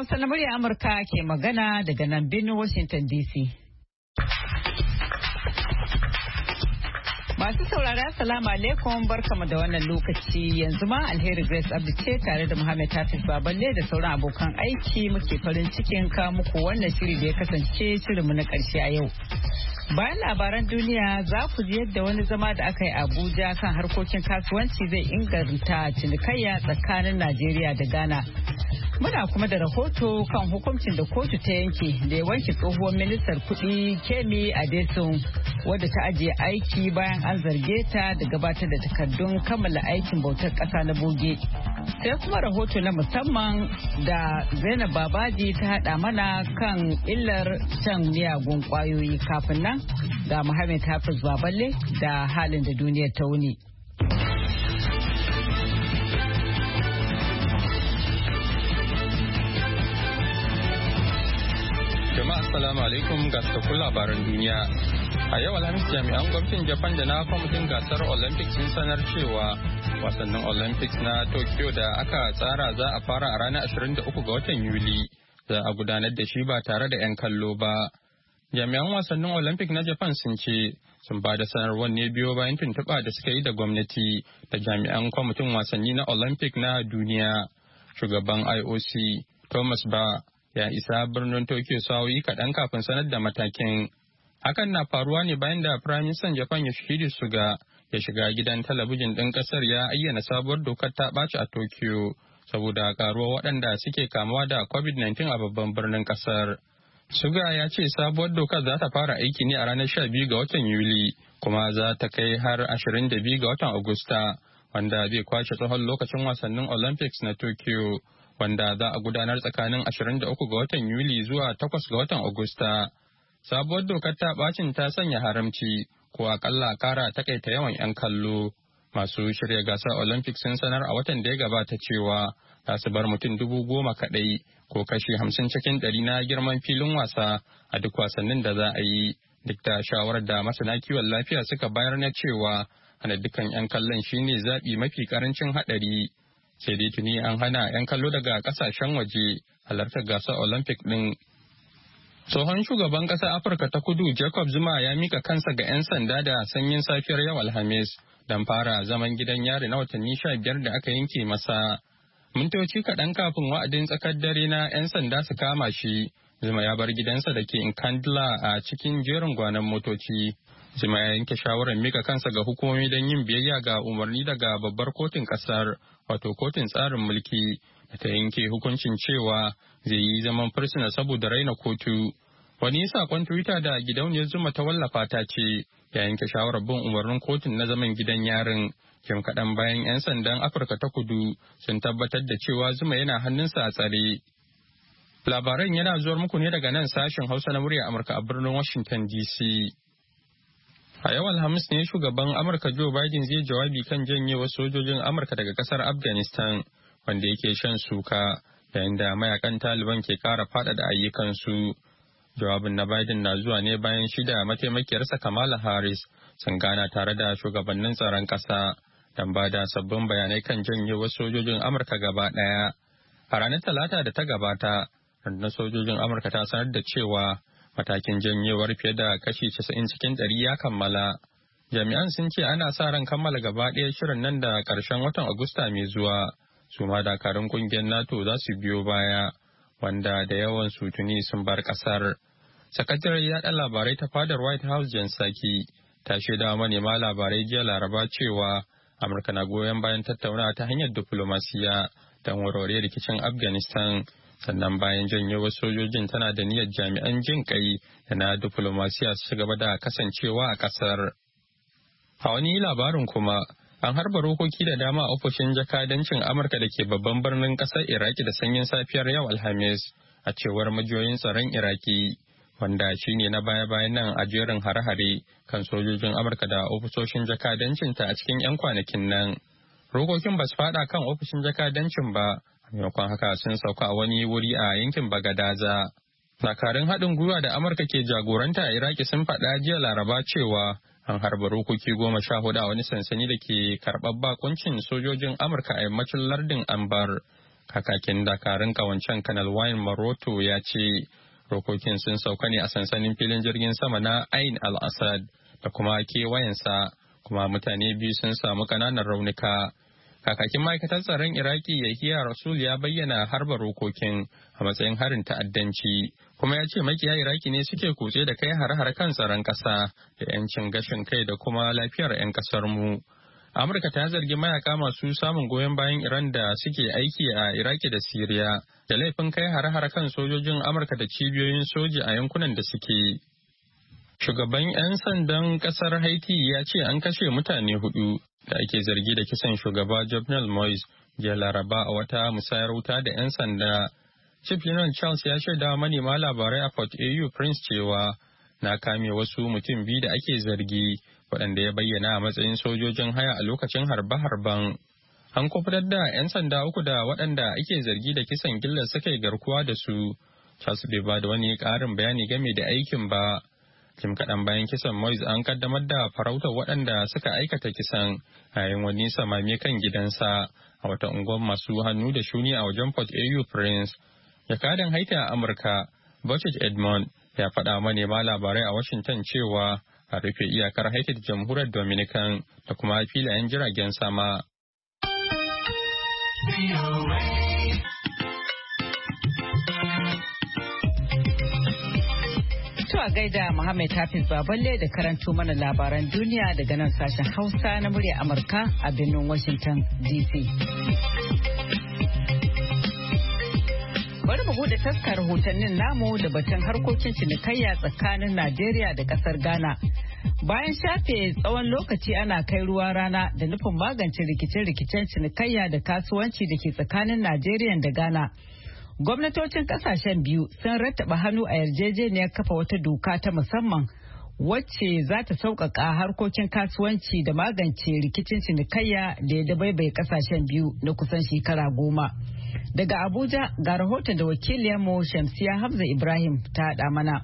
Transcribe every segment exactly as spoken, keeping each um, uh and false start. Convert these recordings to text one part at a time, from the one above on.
Hausa na murya Amurka ke magana daga nan birnin Washington D C. Masu saurara salamu alaikum barkamu da wannan lokaci yanzu ma Alheri Grace Abdi ce tare da Muhammad Hafiz Baballe da sauran abokan aiki muke farin cikin ka muku wannan shiri da ya kasance shirinmu na ƙarshe a yau. Bayan labaran duniya za ku ji yadda wani zama da aka yi Abuja kan harkokin kasuwanci zai inganta cinikayya tsakanin Najeriya da Ghana. Muna kuma da rahoto kan hukuncin da kotu ta yanke da ya wanke tsohuwar ministar kuɗi Kemi Adesun wadda ta ajiye aiki bayan an zarge ta da gabatar da takardun kammala aikin bautar ƙasa na boge. Sai kuma rahoto na musamman da Zainab Babaji ta haɗa mana kan illar shan miyagun ƙwayoyi kafin nan ga Muhammad Hafiz Baballe da halin da duniyar ta wuni. Jama'a assalamu alaikum ga cikakkun labaran duniya. A yau Alhamis jami'an gwamnatin Japan da na kwamitin gasar Olympics sun sanar cewa wasannin Olympics na Tokyo da aka tsara za a fara a ranar ashirin da uku ga watan Yuli za a gudanar da shi ba tare da 'yan kallo ba. Jami'an wasannin Olympic na Japan sun ce sun ba da sanarwar ne biyo bayan tuntuɓa da suka yi da gwamnati da jami'an kwamitin wasanni na Olympic na duniya. Shugaban I O C Thomas Bach ya isa birnin Tokyo sa'o'i kaɗan kafin sanar da matakin. Hakan na faruwa ne bayan da Firaministan Japan Yoshihide Suga ya shiga gidan talabijin ɗin ƙasar ya ayyana sabuwar dokar ta ɓaci a Tokyo saboda ƙaruwar waɗanda suke kamuwa da covid nineteen a babban birnin ƙasar. Suga ya ce sabuwar dokar za ta fara aiki ne a ranar sha biyu ga watan Yuli kuma za ta kai har ashirin da biyu ga watan Agusta wanda zai kwashe tsawon lokacin wasannin Olympics na Tokyo. Wanda za a gudanar tsakanin ashirin da uku ga watan Yuli zuwa takwas ga watan Agusta. Sabuwar dokar ta bacin ta sanya haramci ko akalla kara takaita yawan 'yan kallo. Masu shirya gasar Olympics sun sanar a watan da ya gabata cewa za su bar mutum dubu goma kaɗai ko kashi hamsin cikin ɗari na girman filin wasa a duk wasannin da za a yi. Duk da shawarar da masana kiwon lafiya suka bayar na cewa hana dukkan 'yan kallon shine zaɓi mafi ƙarancin haɗari. Sai dai tuni an hana 'yan kallo daga kasashen waje halartar gasar Olympic ɗin. Tsohon shugaban ƙasar Afirka ta Kudu Jacob Zuma ya mika kansa ga 'yan sanda da sanyin safiyar yau Alhamis don fara zaman gidan yari na watanni sha biyar da aka yanke masa. Mintoci kaɗan kafin wa'adin tsakar dare na 'yan sanda su kama shi, Zuma ya bar gidansa da ke Nkandla a cikin jerin gwanon motoci. Zuma ya yanke shawarar mika kansa ga hukumomi don yin biyayya ga umarni daga babbar kotun kasar, wato kotun tsarin mulki, da ta yanke hukuncin cewa zai yi zaman fursuna saboda raina kotu. Wani sakon Twitter da gidauniyar Zuma ta wallafa ta ce ya yanke shawarar bin umarnin kotun na zaman gidan yarin. Jim kaɗan bayan 'yan sandan Afirka ta Kudu sun tabbatar da cewa Zuma yana hannunsa a tsare. Labaran yana zuwar muku ne daga nan sashen Hausa na murya Amurka a birnin Washington D C. A yau Alhamis ne shugaban Amurka Joe Biden zai jawabi kan janyewar sojojin Amurka daga kasar Afghanistan wanda yake shan suka yayin da mayakan Taliban ke kara faɗaɗa ayyukansu. Jawabin na Biden na zuwa ne bayan shida mataimakiyarsa Kamala Harris sun gana tare da shugabannin tsaron ƙasa don ba da sabbin bayanai kan janyewar sojojin Amurka gaba ɗaya. A ranar Talata da ta gabata, rundunar sojojin Amurka ta sanar da cewa matakin janyewar fiye da kashi casa'in cikin ɗari ya kammala. Jami'an sun ce ana sa ran kammala gaba ɗaya shirin nan da ƙarshen watan Agusta mai zuwa. Su ma dakarun ƙungiyar NATO za su biyo baya, wanda da yawan su tuni sun bar ƙasar. Sakataren yaɗa labarai ta fadar White House Jen Psaki ta shaida manema labarai jiya Laraba cewa Amurka na goyon bayan tattaunawa ta hanyar diflomasiya don warware rikicin Afghanistan. Sannan bayan janyewar sojojin tana da niyyar jami'an jin kai da na diflomasiya su gaba da kasancewa a kasar. A wani labarin kuma, an harba rokoki da dama a ofishin jakadancin Amurka da ke babban birnin kasar Iraki da sanyin safiyar yau Alhamis, a cewar majiyoyin tsaron Iraki, wanda shine na baya-bayan nan a jerin hare-hare kan sojojin Amurka da ofisoshin jakadancinta a cikin 'yan kwanakin nan. Rokokin ba su fada kan ofishin jakadancin ba, maimakon haka sun sauka a wani wuri a yankin Bagadaza. Dakarun haɗin gwiwa da Amurka ke jagoranta a Iraki sun faɗa jiya Laraba cewa an harba rokoki goma sha hudu a wani sansani da ke karɓar bakuncin sojojin Amurka a yammacin lardin Anbar. Kakakin dakarun kawancen Kanal Wayne Maroto ya ce rokokin sun sauka ne a sansanin filin jirgin sama na Ain al-Assad da kuma kewayensa, kuma mutane biyu sun samu ƙananan raunuka. Kakakin ma'aikatar tsaron Iraki Yahiya Rasul ya bayyana harba rokokin a matsayin harin ta'addanci, kuma ya ce makiya Iraki ne suke kutse da kai har-har kan tsaron ƙasa da 'yancin gashin kai da kuma lafiyar 'yan ƙasar mu. Amurka ta zargi mayaka masu samun goyon bayan Iran da suke aiki a Iraki da Siriya da laifin kai har-har kan sojojin Amurka da cibiyoyin soji a yankunan da suke. Shugaban 'yan sandan ƙasar Haiti ya ce an kashe mutane hudu da ake zargi da kisan shugaba Jovenel Moise jiya Laraba a wata musayar wuta da 'yan sanda. Chief General Charles ya shaida manema labarai a Port A U Prince cewa na kame wasu mutum biyu da ake zargi waɗanda ya bayyana a matsayin sojojin haya a lokacin harbe-harben. An kufutar da 'yan sanda uku da waɗanda ake zargi da kisan gillar suka yi garkuwa da su. Charles bai ba da wani ƙarin bayani game da aikin ba. Jim kaɗan bayan kisan Moise an kaddamar da farautar waɗanda suka aikata kisan a yayin wani samame kan gidansa a wata unguwar masu hannu da shuni a wajen Port A U Prince. Jakadan Haiti a Amurka, Buchit Edmond, ya faɗa manema labarai a Washington cewa a rufe iyakar Haiti da Jamhuriyar Dominican da kuma filayen jiragen sama. A gaida Muhammad Hafiz Baballe da karanto mana labaran duniya daga nan sashen Hausa na murya Amurka a birnin Washington D C. Bari mu bude taskar rahotannin namu da batun harkokin cinikayya tsakanin Najeriya da kasar Ghana. Bayan shafe tsawon lokaci ana kai ruwa rana da nufin magance rikice-rikicen cinikayya da kasuwanci da ke tsakanin Najeriya da Ghana. Gwamnatocin kasashen biyu sun rattaba hannu a yarjejeniyar kafa wata doka ta musamman wacce za ta sauƙaƙa harkokin kasuwanci da magance rikicin cinikayya da ya dabaibaye kasashen biyu na kusan shekara goma. Daga Abuja ga rahoton da wakiliyarmu Shamsiya Hamza Ibrahim ta haɗa mana.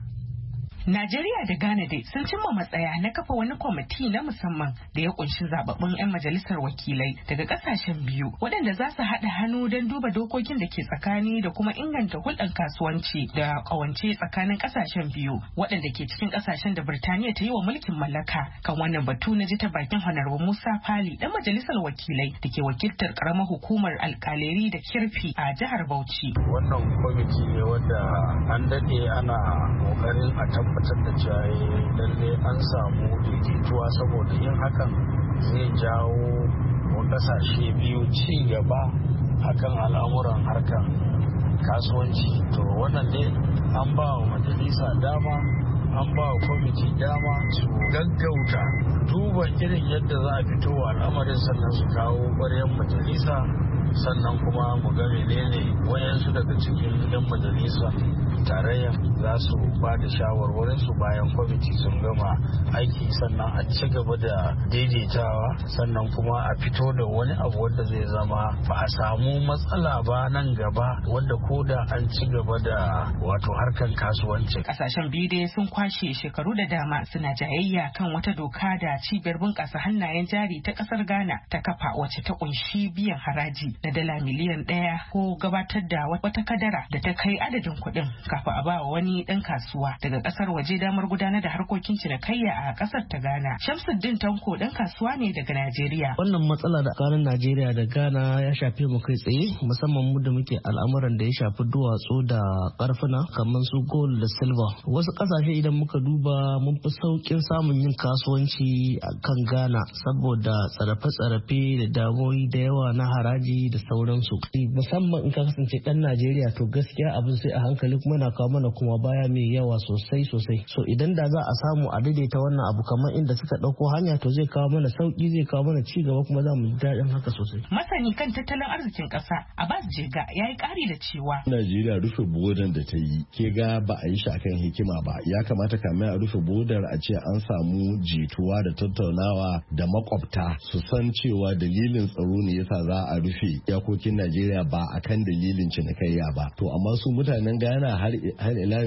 Najeriya da Ghana dai sun cimma matsaya na kafa wani kwamiti na musamman da ya kunshi zababbun 'yan majalisar wakilai daga kasashen biyu waɗanda za su haɗa hannu don duba dokokin da ke tsakani da kuma inganta hulɗar kasuwanci da ƙawance tsakanin kasashen biyu waɗanda ke cikin kasashen da Birtaniya ta yi wa mulkin mallaka. Kan wannan batu na ji ta bakin Honorable Musa Fali ɗan majalisar wakilai da ke wakiltar ƙaramar hukumar alƙaleri da Kirfi a jihar Bauchi. Wannan kwamiti ne wanda an daɗe ana ƙoƙarin a tabbatar da cewa lalle an samu daidaituwa saboda yin hakan zai jawo wa kasashe biyu ci gaba akan al'amuran harkan kasuwanci. To wannan ne an ba wa majalisa dama, an ba wa kwamiti dama su gaggauta duba irin yadda za a fito wa al'amarin sannan su kawo ƙwaryen majalisa, sannan kuma mu ga menene wayansu daga cikin 'yan majalisa tarayya za su ba da shawarwarinsu bayan kwamiti sun gama aiki, sannan a ci gaba da daidaitawa, sannan kuma a fito da wani abu wanda zai zama ba a samu matsala ba nan gaba wanda ko da an ci gaba da wato harkan kasuwanci. Kasashen biyu dai sun kwashe shekaru da dama suna jayayya kan wata doka da cibiyar bunƙasa hannayen jari ta ƙasar Ghana ta kafa wacce ta kunshi biyan haraji na dala miliyan ɗaya ko gabatar da wata kadara da ta kai adadin kuɗin kafin a ba wani ɗan kasuwa daga ƙasar waje damar gudanar da harkokin cinikayya a ƙasar ta Ghana. Shamsuddin Tanko ɗan kasuwa ne daga Najeriya. Wannan matsala da tsakanin Najeriya da Ghana ya shafe mu kai tsaye, musamman mu da muke al'amuran da ya shafi duwatsu da ƙarfuna kamar su gold da silver. Wasu ƙasashe idan muka duba mun fi sauƙin samun yin kasuwanci a kan Ghana saboda tsarafe-tsarafe da damuwoyi da yawa na haraji da sauransu. Musamman in ka kasance ɗan Najeriya to gaskiya abin sai a hankali kuma na kawo mana kuma baya mai yawa sosai sosai. So idan da za a samu a daidaita wannan abu kamar inda suka ɗauko hanya to zai kawo mana sauƙi, zai kawo mana ci gaba kuma za mu ji daɗin haka sosai. Masani kan tattalin arzikin ƙasa Abbas Jega ya yi ƙari da cewa Najeriya rufe bodan da ta yi ke ga ba a yi shi akan hikima ba. Ya kamata kamar a rufe bodar a ce an samu jituwa da tattaunawa da makwabta su san cewa dalilin tsaro ne yasa za a rufe iyakokin Najeriya ba akan dalilin cinikayya ba. To amma su mutanen Ghana har ila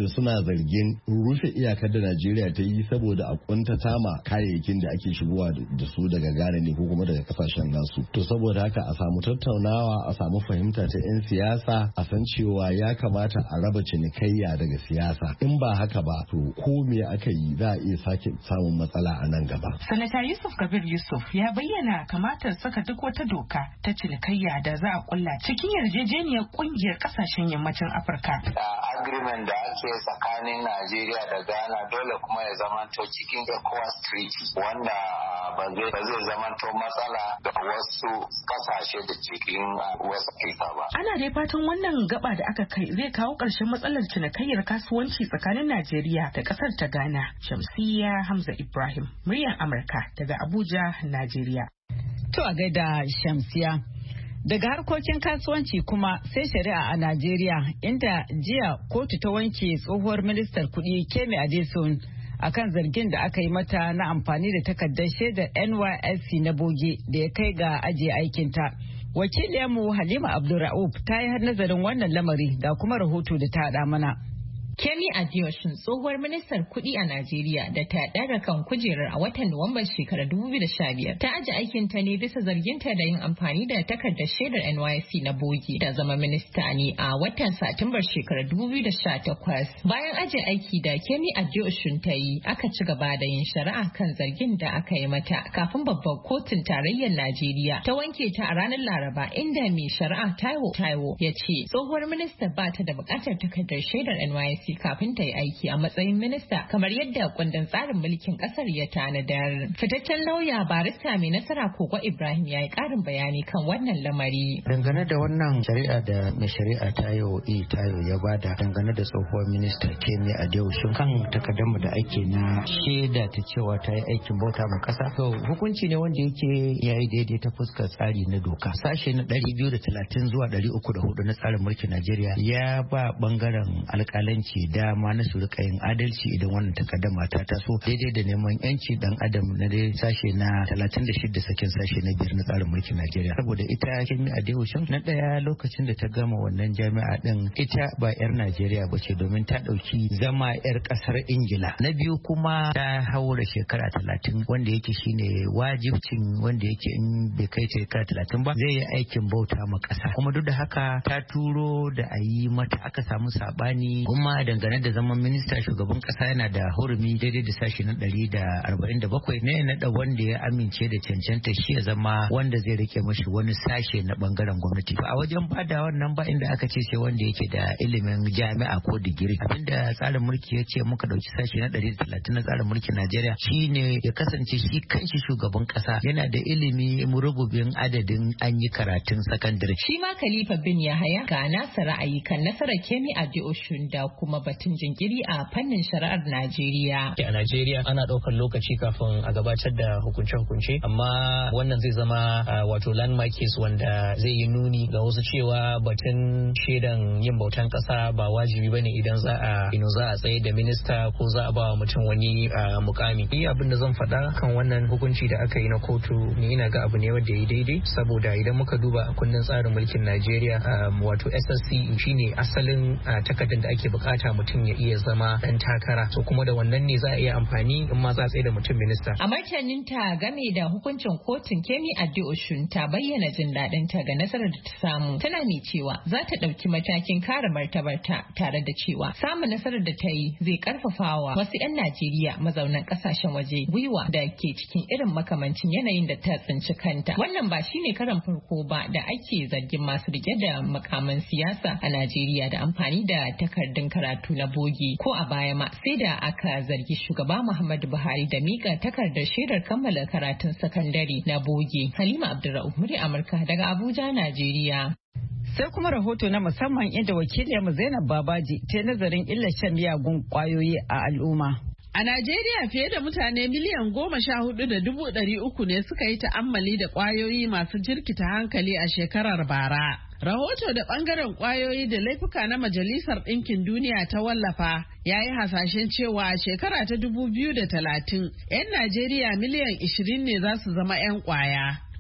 yanzu suna zargin rufe iyakar da Najeriya ta yi saboda a kuntata ma kayayyakin da ake shigowa da su daga Ghana ne ko kuma daga kasashen nasu. To saboda haka a samu tattaunawa, a samu fahimta ta 'yan siyasa, a san cewa ya kamata a raba cinikayya daga siyasa. In ba haka ba to ko me aka yi za a iya sake samun matsala a nan gaba. Sanata Yusuf Kabir Yusuf ya bayyana kamatar saka duk wata doka ta cinikayya da za a kulla cikin yarjejeniyar kungiyar kasashen yammacin Afirka. Agreement da ake tsakanin Najeriya da Ghana dole kuma ya zamanto cikin ECOWAS Treaty wanda ba zai zamanto matsala ga wasu kasashe da cikin West Africa ba. Ana dai fatan wannan gaba da aka kai zai kawo ƙarshen matsalar cinikayyar kasuwanci tsakanin Najeriya da ƙasar ta Ghana. Shamsiyya Hamza Ibrahim, muryar Amurka daga Abuja, Najeriya. To a gaida Shamsiyya. Daga harkokin kasuwanci kuma sai shari'a a Najeriya inda jiya kotu ta wanke tsohuwar ministar kuɗi Kemi Adeson akan zargin da aka yi mata na amfani da takardar shaidar N Y S C na boge da ya kai ga ajiye aikinta. Wakiliyarmu Halima Abdulra'uf ta yi har nazarin wannan lamari ga kuma rahoto da ta haɗa mana. Kemi Adeosun tsohuwar ministar kuɗi a Najeriya da ta ɗaga kan kujerar a watan Nuwamban shekarar dubu biyu da sha biyar ta aji aikinta ne bisa zarginta da yin amfani da takardar shaidar N Y S C na bogi da zama minista ne a watan Satumbar shekarar dubu biyu da sha takwas. Bayan aji aiki da Kemi Adeosun ta yi aka ci gaba da yin shari'a kan zargin da aka yi mata kafin babbar kotun tarayyar Najeriya ta wanke ta a ranar Laraba inda mai shari'a Taiwo Taiwo ya ce tsohuwar minista ba ta da buƙatar takardar shaidar N Y S C kafin ta yi aiki a matsayin minista kamar yadda kundin tsarin mulkin kasar ya tanadar. Fitaccen lauya barista mai nasara Kogo Ibrahim ya yi karin bayani kan wannan lamari. Dangane da wannan shari'a da mai shari'a Tayo E Tayo ya bada dangane da tsohuwar minista Kemi Adeosun kan takaddamu da ake na shaida ta cewa ta yi aikin bauta ma kasa. To hukunci ne wanda yake ya yi daidai ta fuskar tsari na doka. Sashe na ɗari biyu da talatin zuwa ɗari uku da hudu na tsarin mulkin Najeriya ya ba bangaren alƙalanci dama na su rika yin adalci idan wannan takaddama ta taso daidai da neman yanci dan adam na dai sashe na talatin da shida sakin sashe na biyar na tsarin mulkin Najeriya. Saboda ita Kemi Adeosun na daya lokacin da ta gama wannan jami'a din ita ba yar Najeriya ba ce domin ta dauki zama yar kasar Ingila. Na biyu kuma ta haura shekara talatin wanda yake shine wajibcin wanda yake in bai kai shekara talatin ba zai yi aikin bauta ma kasa. Kuma duk da haka ta turo da a yi mata aka samu sabani kuma dangane da zaman minista shugaban kasa yana da hurumi daidai da sashi na ɗari da arba'in da bakwai ne naɗa wanda ya amince da cancanta shi ya zama wanda zai rike mashi wani sashe na bangaren gwamnati. A wajen bada wannan ba inda aka ce sai wanda yake da ilimin jami'a ko digiri. Abinda tsarin mulki ya ce muka dauki sashi na ɗari da talatin na tsarin mulkin Najeriya shine ya kasance shi kanshi shugaban kasa yana da ilimi murububin adadin an yi karatun sakandare. Shi ma Khalifa bin Yahaya ga nasa ra'ayi kan nasarar Kemi Adeosun da kuma batun jinkiri a fannin shari'ar Najeriya. A Najeriya ana ɗaukar lokaci kafin a gabatar da hukunce-hukunce, amma wannan zai zama wato landmark case wanda zai yi nuni ga wasu cewa batun shaidan yin bautan ƙasa ba wajibi bane idan za a ino za a tsaye da minista ko za a ba wa mutum wani mukami. Ni abin da zan faɗa kan wannan hukunci da aka yi na kotu ni ina ga abu ne wanda ya yi daidai, saboda idan muka duba a kundin tsarin mulkin Najeriya wato S S C shine asalin takardar da ake bukata mutum ya iya zama dan takara, to kuma da wannan ne za a iya amfani in ma za a tsaye da mutum minista. A martanin ta game da hukuncin kotun, Kemi Adeosun ta bayyana jin daɗin ta ga nasarar da ta samu, tana mai cewa za ta ɗauki matakin kare martabarta tare da cewa samun nasarar da ta yi zai karfafawa wasu 'yan Najeriya mazaunan ƙasashen waje gwiwa da ke cikin irin makamancin yanayin da ta tsinci kanta. Wannan ba shine karan farko ba da ake zargin masu rike da makaman siyasa a Najeriya da amfani da takardun karatu na bogi, ko a baya ma sai da aka zargi shugaba Muhammadu Buhari da mika takardar shaidar kammala karatun sakandare na bogi. Halima Abdulra'uf, murya Amurka daga Abuja, Najeriya. Sai kuma rahoto na musamman inda wakiliyarmu Zainab Babaji ta nazarin illar shan miyagun kwayoyi a al'umma. A Najeriya fiye da mutane miliyan goma sha hudu da dubu ɗari uku ne suka yi ta'ammali da ƙwayoyi masu jirkita hankali a shekarar bara. Rahoto da ɓangaren ƙwayoyi da laifuka na Majalisar Ɗinkin Duniya ta wallafa ya yi hasashen cewa a shekara ta dubu biyu da talatin 'yan Najeriya miliyan ishirin ne za su zama 'yan ƙwaya.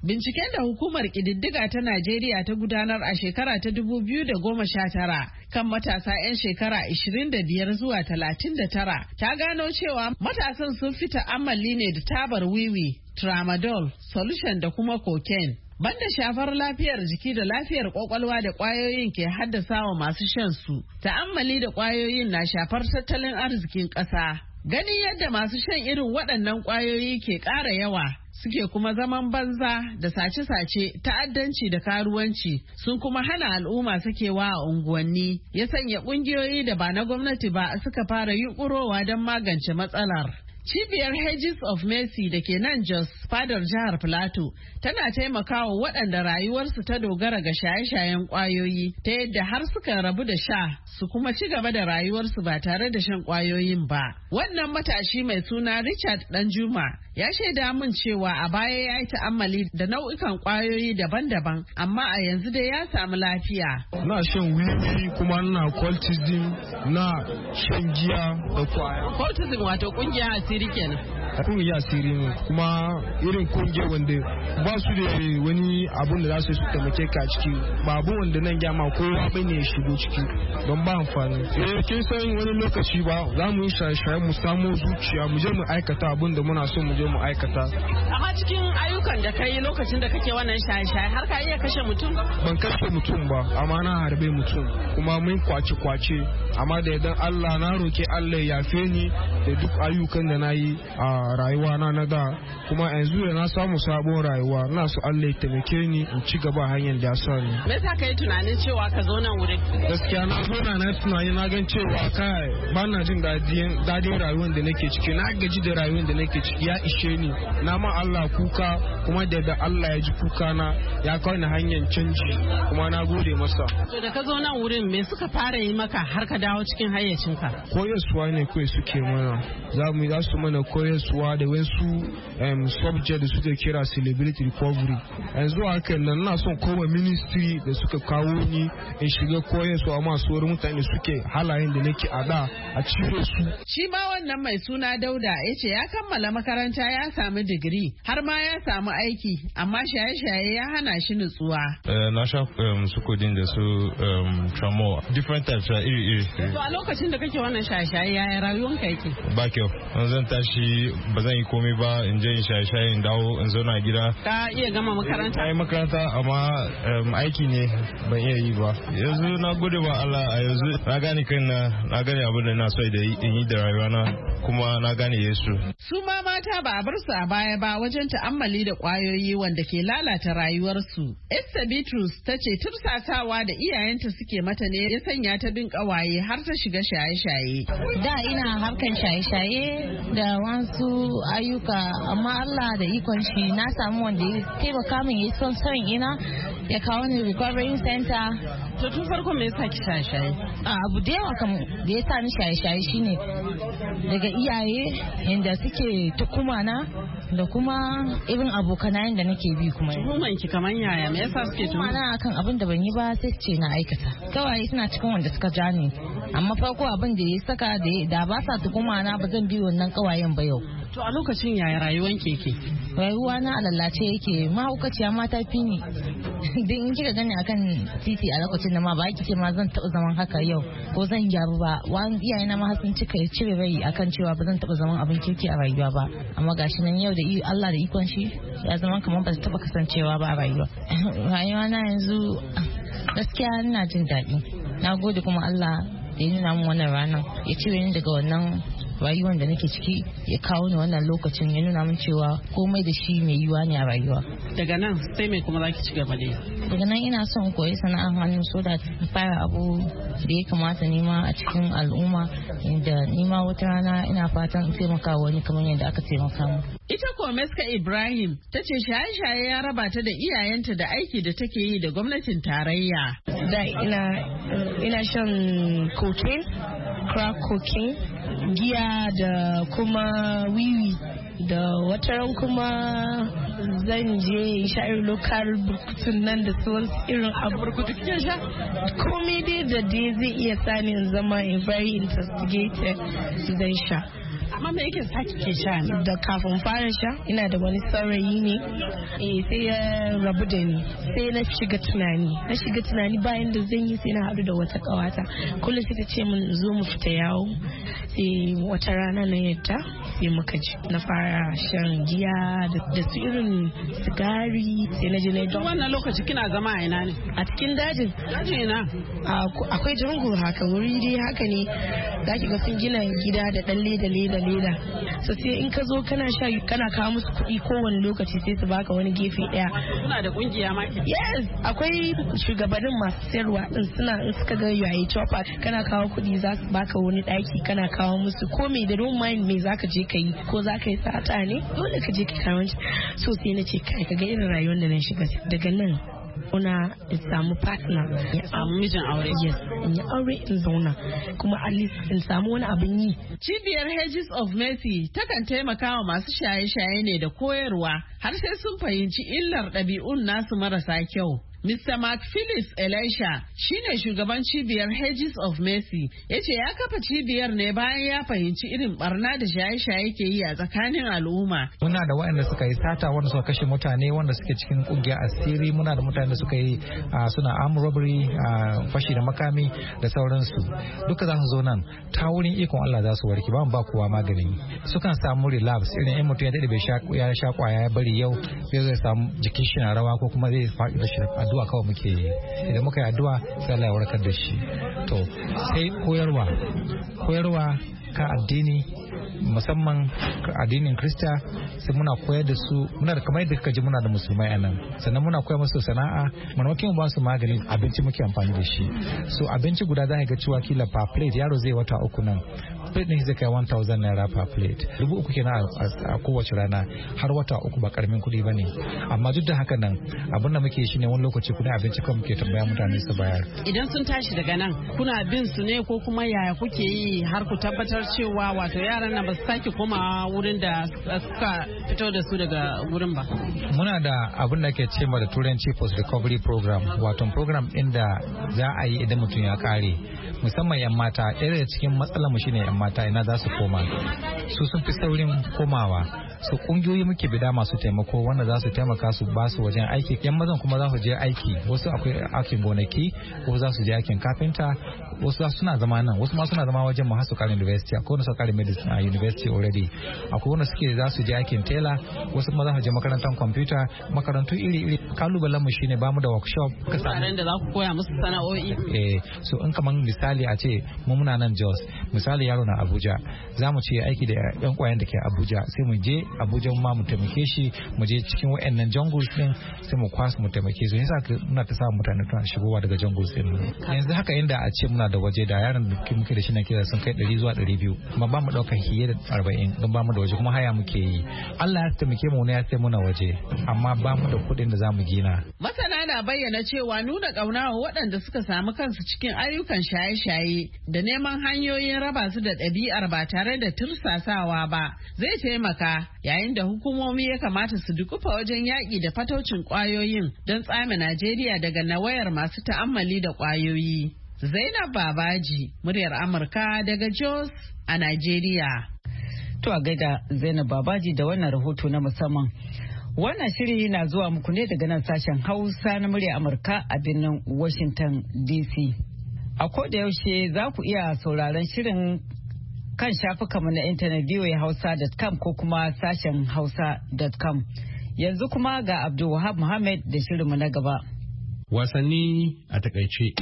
Binciken da hukumar ƙididdiga ta Najeriya ta gudanar a shekara ta dubu biyu da goma sha tara kan matasa 'yan shekara ashirin da biyar zuwa talatin da tara ta gano cewa matasan sun fi ta'ammali ne da tabar wiwi, tramadol, solution da kuma cocaine. Banda shafar lafiyar jiki da lafiyar kwakwalwa da kwayoyin ke haddasa wa masu shan su, ta'ammali da kwayoyin na shafar tattalin arzikin ƙasa. Ganin yadda masu shan irin waɗannan kwayoyi ke ƙara yawa, suke kuma zaman banza da sace-sace, ta'addanci da karuwanci sun kuma hana al'umma sakewa a unguwanni, ya sanya ƙungiyoyi da ba na gwamnati ba suka fara yunƙurowa don magance matsalar. Cibiyar Hedges of Mercy da ke nan Jos, fadar jihar Plateau, tana taimakawa waɗanda rayuwarsu ta dogara ga shaye-shayen ƙwayoyi ta yadda har suka rabu da sha su kuma ci gaba da rayuwarsu ba tare da shan ƙwayoyin ba. Wannan matashi mai suna Richard Danjuma ya shaida min cewa a baya ya yi ta'ammali da nau'ikan ƙwayoyi daban-daban, amma a yanzu dai ya samu lafiya. Na shan wiwi kuma na cultism, na shan giya da kwaya. Cultism wato ƙungiya asiri kenan. Kungiya asiri ne kuma irin kungiya wanda ba su da wani abun da za su su taimake ka ciki, ba abun wanda nan gyama kowa bane ya shigo ciki don ba amfani. Eh kin san wani lokaci ba za mu yi shaye-shaye mu samu zuciya mu je mu aikata abun da muna so mu je mu aikata. Amma cikin ayyukan da kai lokacin da kake wannan shaye-shaye har ka iya kashe mutum? Ban kashe mutum ba, amma na harbe mutum kuma mun kwace-kwace, amma da idan Allah na roke Allah ya yafe ni da duk ayyukan da na yi a rayuwa na na da, kuma yanzu da na samu sabon rayuwa na su Allah ya taimake ni in ci gaba hanyar da ya sa ni. Me yasa kai tunanin cewa ka zo nan wurin? Gaskiya na zo na tunani na gan cewa kai ba na jin dadin rayuwar da nake ciki, na gaji da rayuwar da nake ciki ya ishe ni, na ma Allah kuka kuma da da Allah ya ji kuka na ya kawo ni hanyar canji kuma na gode masa. To da ka zo nan wurin me suka fara yi maka har ka dawo cikin hayyacinka? Koyarwa ne kawai suke mana, za mu za su mana koyarwa da wasu um, subject da suke kira celebrity recovery. Yanzu haka nan na son koma ministry da suka kawo ni in shiga koyarwa masu wani mutane suke halayen da nake a da a cire su. Shi ma wannan mai suna Dauda ya ce ya kammala makaranta ya samu digiri har ma ya samu aiki, amma shaye-shaye ya hana shi nutsuwa. Uh, na sha um, su kodin da su um, tramo different types iri-iri. To a lokacin da kake wannan shaye-shaye yaya rayuwanka yake? Ba kyau. Zan tashi ba zan yi komai ba, in je in shaye-shaye in dawo in zauna gida. Ka iya gama makaranta? Na yi makaranta amma um, aiki ne ban iya yi ba. Yanzu na gode wa Allah, a yanzu na gane kaina, na gane abin da na so da in yi da rayuwana kuma na gane Yesu. Su ma mata ba a bar su a baya ba wajen ta'ammali da kwayoyi wanda ke lalata rayuwarsu. Esther Bitrus ta ce tursasawa da iyayenta suke mata ne ya sanya ta bin kawaye har ta shiga shaye-shaye. Da ina harkan shaye-shaye da wasu ayyuka, amma Allah da ikon shi na samu wanda ya taimaka min ya son son ina ya kawo ni recovery center. To tun farko me yasa ki shaye-shaye? Abu da yawa kam da ya sa ni shaye-shaye shine daga iyaye inda suke tukuma na da kuma irin abokanayen da nake bi kuma. Tuhuman ki kaman yaya, me yasa suke tuhuma na akan abin da ban yi ba sai ce na aikata. Kawai suna cikin wanda suka ja ni, amma farko abin da ya saka da ba sa tukuma na ba zan bi wannan kawayen ba yau. To a lokacin yaya rayuwan ke ke? Rayuwa na alallace yake, mahaukaciya ma ta fi ni. Din in kika gani akan titi a lokacin da ma ba ki ce ma zan taɓa zaman haka yau ko zan gyaru ba. Wani iyaye na ma sun cika cire rai akan cewa ba zan taɓa zaman abin kirki a rayuwa ba. Amma gashi nan yau da Allah da ikon shi ya zama kamar ba ta taɓa kasancewa ba a rayuwa. Rayuwa na yanzu gaskiya ina jin daɗi. Na gode kuma Allah da ya nuna min wannan ranar ya cire ni daga wannan rayuwar da nake ciki ya kawo ni wannan lokacin, ya nuna min cewa komai da shi mai yiwuwa ne a rayuwa. Daga nan sai mai kuma zaki ci gaba da yi? Daga nan ina son koyi sana'ar hannu so da fara abu da ya kamata nima a cikin al'umma, inda nima wata rana ina fatan taimaka wani kamar yadda aka taimaka mu. Ita ko Meska Ibrahim ta ce shaye-shaye ya raba ta da iyayenta da aiki da take yi da gwamnatin tarayya. Da ina ina shan cocaine, crack cocaine, giya da kuma wiwi, da wataran kuma zan je sha'ir lokal burkutun nan da sauran irin abu. Burkutu kike sha? Komai dai da dai zai iya sani in zama a very investigated zan sha. Amma me yake saki ke sha ne? Da kafin fara sha ina da wani saurayi ne eh sai ya rabu da ni sai na shiga tunani na shiga tunani bayan da zan yi sai na haɗu da wata ƙawata kullum sai ta ce min zo mu fita yawo sai wata rana na yadda sai muka ji na fara shan giya da su irin sigari sai na je na yi. Wannan lokaci kina zama a ina ne? A cikin dajin. Dajin ina? Akwai jango haka wuri dai haka ne za ki ga sun gina gida da ɗan leda leda leda. So sai in ka zo kana sha kana kawo musu kuɗi kowane lokaci sai su baka wani gefe ɗaya. Kuna da kungiya ma? Yes, akwai shugabannin masu sayarwa din suna in suka ga yayi chopper kana kawo kuɗi za su baka wani ɗaki kana kawo musu ko me da don't mind me zaka je ka yi ko zaka yi sata ne dole ka je ka kawo. So sai na ce kai ka ga irin rayuwar da na shiga daga nan una in samu partner ya samu mijin aure. Yes, in yi aure in zauna kuma at least in samu wani abin yi. Cibiyar Hedges of Mercy takan taimaka wa masu shaye-shaye ne da koyarwa har sai sun fahimci illar ɗabi'un nasu marasa kyau. Mister Mark Phillips Elisha shine shugaban cibiyar Hedges of Mercy ya ce ya kafa cibiyar ne bayan ya fahimci irin barna da shaye-shaye ke yi a tsakanin al'umma. Muna da waɗanda suka yi sata wanda suka kashe mutane wanda suke cikin kungiyar asiri muna da mutane da suka yi suna armed robbery fashi da makami da sauransu duka za su zo nan ta wurin ikon Allah za su warke ba mu ba kowa magani sukan samu relapse irin in mutum ya daɗe bai ya sha kwaya ya bari yau sai zai samu jikin shi na rawa ko kuma zai faɗi rashin addu'a kawai muke yi idan muka yi addu'a sai Allah ya warkar da shi to sai koyarwa koyarwa ka addini musamman addinin Krista sai muna koyar da su muna da kamar yadda kuka ji muna da musulmai a nan sannan muna koyar musu sana'a maimakon mu ba su magani abinci muke amfani da shi so abinci guda za ka ga cewa kila per plate yaro zai wata uku nan plate ne zai kai one thousand naira per plate dubu uku kenan a kowace rana har wata uku ba karamin kuɗi ba ne amma duk da haka nan abin da muke shi ne wani lokaci kuɗin abinci kan muke tambaya mutane su bayar. Idan sun tashi daga nan kuna bin su ne ko kuma yaya kuke yi har ku tabbatar cewa wato yaran nan ba su sake komawa wurin da suka fito da su daga wurin ba. Muna da abin da ke ce da turanci post recovery program wato program inda za a yi idan mutum ya kare musamman yan mata ɗaya daga cikin matsalar mu shine yan mata ina za su koma su sun fi saurin komawa su kungiyoyi muke bida masu taimako wanda za su taimaka su ba su wajen aiki yan mazan kuma za su je aiki wasu akwai aikin gonaki wasu za su je aikin kafinta wasu suna zama nan wasu ma suna zama wajen mu har su kare university akwai wanda su kare medicine a university already akwai wanda suke za su je aikin tela wasu ma za su je makarantar computer makarantu iri iri kalubalen mu shine bamu da workshop kasaran da za ku koya musu sana'o'i eh so in kaman misali a ce mu muna nan Jos misali yaro na Abuja za mu ce aiki da yan kwayan da ke Abuja sai mu je Abuja ma mu taimake shi mu je cikin wayannan jungles din sai mu kwasu mu taimake su yasa muna ta samu mutane tana shigowa daga jungles din yanzu haka inda a ce muna da waje da yaran da muke da shi na kira sun kai ɗari zuwa ɗari biyu kuma ba mu ɗaukar hiye da arba'in don ba mu da waje kuma haya muke yi Allah ya taimake mu ne ya sai muna waje amma ba mu da kuɗin da za mu gina. Masana na bayyana cewa nuna ƙauna wa waɗanda suka samu kansu cikin ayyukan shaye-shaye da neman hanyoyin raba su da ɗabi'ar ba tare da tursasawa ba zai taimaka yayin da hukumomi ya kamata su dukufa wajen yaƙi da fataucin ƙwayoyin don tsame Najeriya daga nawayar masu ta'ammali da ƙwayoyi. Zainab Babaji, muryar Amurka daga Jos a Najeriya. To a gaida Zainab Babaji da wannan rahoto na musamman. Wannan shiri na zuwa muku ne daga nan sashen Hausa na muryar Amurka a birnin Washington D C. A koda yaushe za ku iya sauraron shirin kan shafukanmu na intanet voa hausa dot com ko kuma sashen hausa dot com. Yanzu kuma ga Abdulwahab Muhammad da shirinmu na gaba. Wasanni a takaice.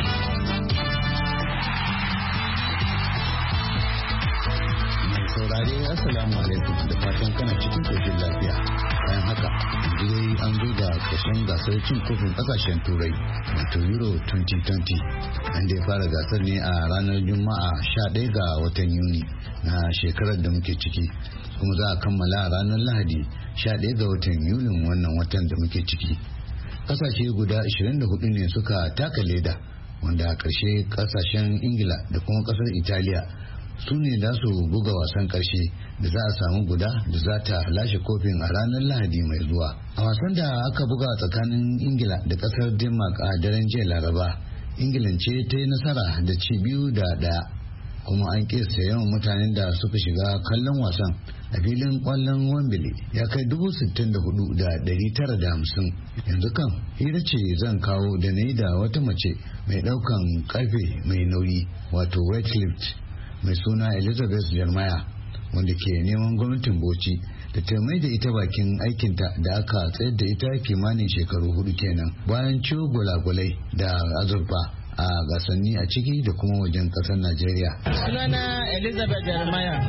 Saurare assalamu alaikum da fatan kana cikin koshin lafiya. Bayan haka, dai an zo da ƙarshen gasar cin kofin ƙasashen turai wato Euro twenty twenty. An dai fara gasar ne a ranar Juma'a sha ɗaya ga watan Yuni na shekarar da muke ciki. Kuma za a kammala a ranar Lahadi sha ɗaya ga watan Yulin wannan watan da muke ciki. Ƙasashe guda ashirin da hudu ne suka taka leda wanda a ƙarshe ƙasashen Ingila da kuma ƙasar Italiya su ne za su buga wasan karshe da za a samu guda da za ta lashe kofin a ranar Lahadi mai zuwa. A wasan da aka buga tsakanin Ingila da kasar Denmark a daren jiya Laraba, Ingilan ce ta yi nasara da ci biyu da daya. kuma an kesa yawan mutanen da suka shiga kallon wasan a filin kwallon Wembley ya kai dubu sittin da hudu da dari tara da hamsin. Yanzu kan hira ce zan kawo da na yi da wata mace mai daukan karfe mai nauyi wato weighlift mai suna Elizabeth Jeremiah wanda ke neman gwamnatin Bauchi da ta mai da ita bakin aikinta da aka tsayar da ita kimanin shekaru hudu kenan bayan ciwo gwalagwalai da azurfa a gasanni a ciki da kuma wajen kasar Najeriya. Sunana Elizabeth Jeremiah.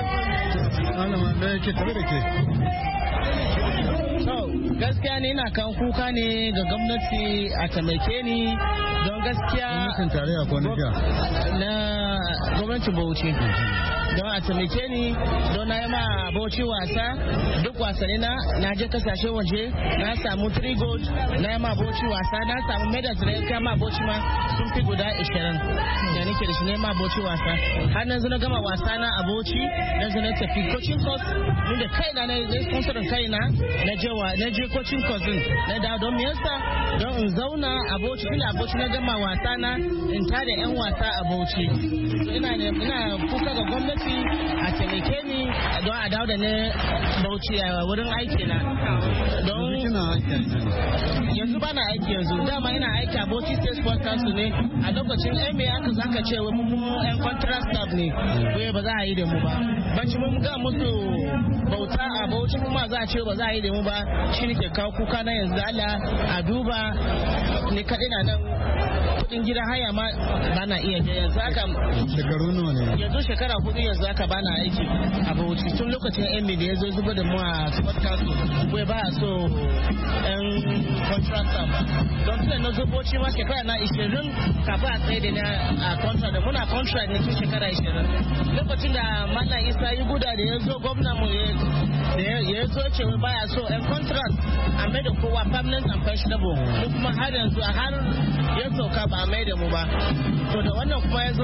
Gaskiya ne ina kan kuka ne ga gwamnati a taimake ni don gaskiya gwamnatin tarayya ko na jiha na gwamnatin Bauchi don a taimake ni don na yi ma Bauchi wasa duk wasanni na na je kasashen waje na samu three gold na yi ma Bauchi wasa na samu medals da ya ma Bauchi ma sun fi guda ashirin da nake da shi ne ma Bauchi wasa har na zo na gama wasa na a Bauchi na zo na tafi coaching course ni da kaina na yi sponsorin kaina na je wa na je coaching course din na dawo don me yasa don in zauna a Bauchi tun a Bauchi na gama wasa na in tada yan wasa a Bauchi ina ina kuka ga gwamnati a taimake ni don a dawo da ne Bauchi a wurin aiki na don yanzu bana aiki yanzu dama ina aiki a Bauchi State Sports Council ne a lokacin M A aka zaka ce wa mu yan contract staff ne wai ba za a yi da mu ba bacci mun ga musu bauta a Bauchi kuma za a ce ba za a yi da mu ba shi ne ke kawo kuka na yanzu Allah a duba ni kaɗai na nan kudin gidan haya ma ba na iya je yanzu haka shekaru nawa ne yanzu shekara hudu yanzu haka ba na aiki a Bauchi tun lokacin Emi da ya zo zuba da mu a Sport Council wai ba a so yan contractor ba don tun na zo Bauchi ma shekara na ishirin kafin a tsaye da na a contract da muna contract ne tun shekara ishirin lokacin da Mallam Isa yi guda da ya zo gwamna mu ya zo ce ba ya so yan contract a mai da kowa permanent and pensionable kuma har yanzu a har ya sauka ba mai da mu ba to da wannan kuma ya zo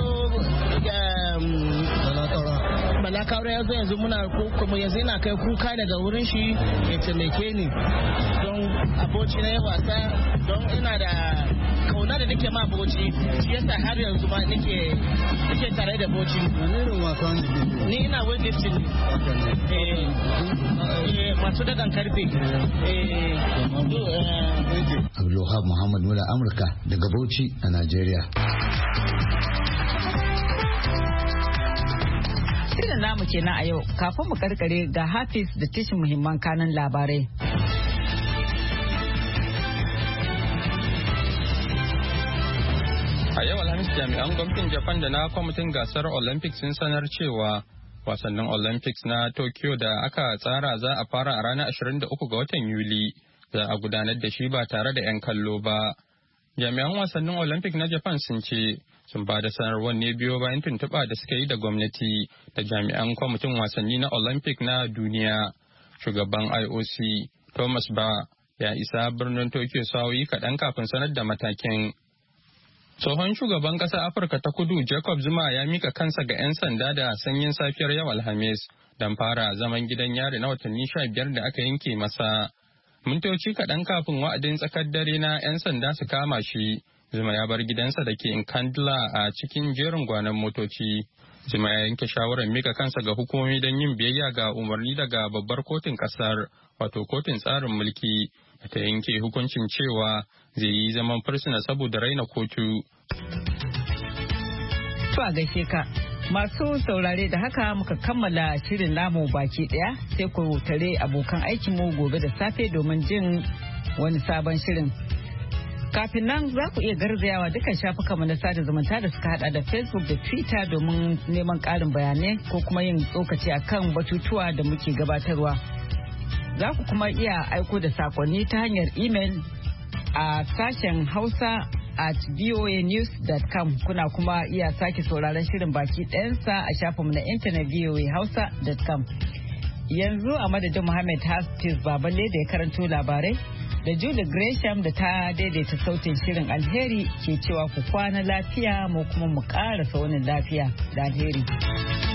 balakaura ya zo yanzu muna kuma yanzu ina kai kuka daga wurin shi ya taimake ni don aboci na yi wasa don ina da kauna da nake ma boci shi yasa har yanzu ma nake nake tare da boci irin wasa ne ni ina weightlifting eh masu dagan karfe eh Abdulwahab Muhammad Mura Amurka daga Bauchi a Najeriya. Shirin namu kenan a yau kafin mu karkare ga Hafiz da tishin muhimman kanan labarai. A yau Alhamis jami'an gwamnatin Japan da na kwamitin gasar Olympics sun sanar cewa wasannin Olympics na Tokyo da aka tsara za a fara a ranar ashirin da uku ga watan Yuli. Za a gudanar da shi ba tare da 'yan kallo ba. Jami'an wasannin Olympic na Japan sun ce sun ba da sanarwar ne biyo bayan tuntuɓa da suka yi da gwamnati da jami'an kwamitin wasanni na Olympic na duniya. Shugaban I O C Thomas Bach ya isa birnin Tokyo sa'o'i kaɗan kafin sanar da matakin. Tsohon shugaban ƙasar Afirka ta Kudu Jacob Zuma ya mika kansa ga 'yan sanda da sanyin safiyar yau Alhamis don fara zaman gidan yari na watanni sha biyar da aka yanke masa. Mintoci kaɗan kafin wa'adin tsakar dare na 'yan sanda su kama shi, Zuma ya bar gidansa da ke Nkandla a cikin jerin gwanon motoci. Zuma ya yanke shawarar mika kansa ga hukumomi don yin biyayya ga umarni daga babbar kotun ƙasar, wato kotun tsarin mulki, da ta yanke hukuncin cewa zai yi zaman fursuna saboda raina kotu. To a gaishe ka. Masu saurare da haka muka kammala shirin namu baki daya sai ku tare abokan aikinmu gobe da safe domin jin wani sabon shirin. Kafin nan za ku iya garzayawa dukkan shafukanmu na sada zumunta da suka hada da Facebook da Twitter domin neman ƙarin bayanai ko kuma yin tsokaci akan batutuwa da muke gabatarwa. Za ku kuma iya aiko da sakonni ta hanyar email a sashen Hausa at voa news dot com. Kuna kuma iya sake sauraron shirin baki ɗayansa a shafinmu na intanet voa hausa dot com. Yanzu a madadin Muhammad Hafiz Baballe da ya karanto labarai da Julie Gresham da ta daidaita sautin shirin alheri ke cewa ku kwana lafiya mu kuma mu ƙara saunin lafiya da alheri.